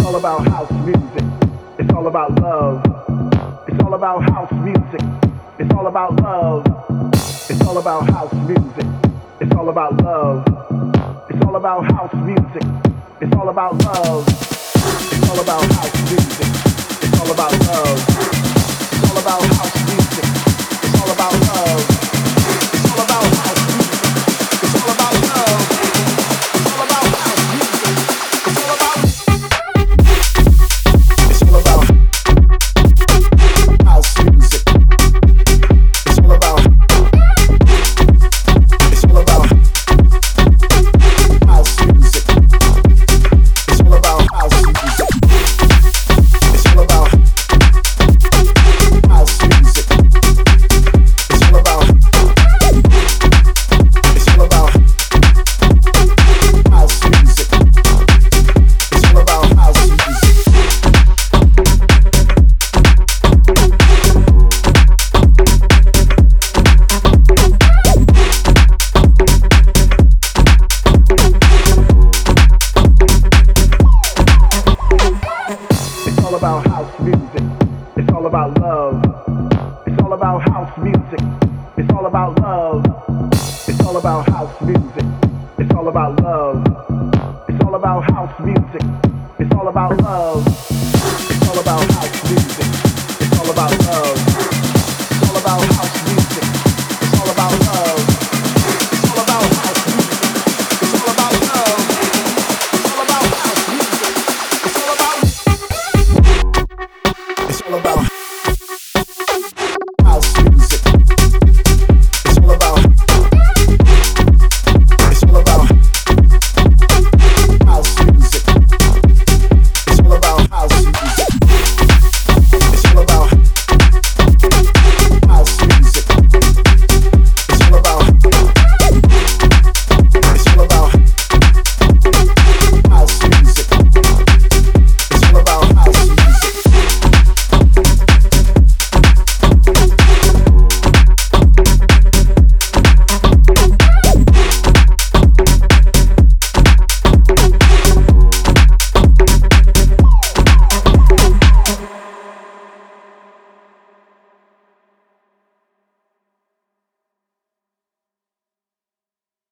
all about house music. It's all about love. It's all about house music. It's all about love. It's all about house music. It's all about love. It's all about house music. It's all about love. It's all about house music. It's all about love. It's all about house music. It's all about love. It's all about house music. It's all about love. It's all about house music. It's all about. It's all about house music. It's all about. It's all about house music. It's all about house music. It's all about house music. It's all about. It's all about house music. It's all about house music. It's all about house music. It's all about love. It's all about house music. It's all about love. It's all about house music. It's all about love. It's all about house music. It's all about love.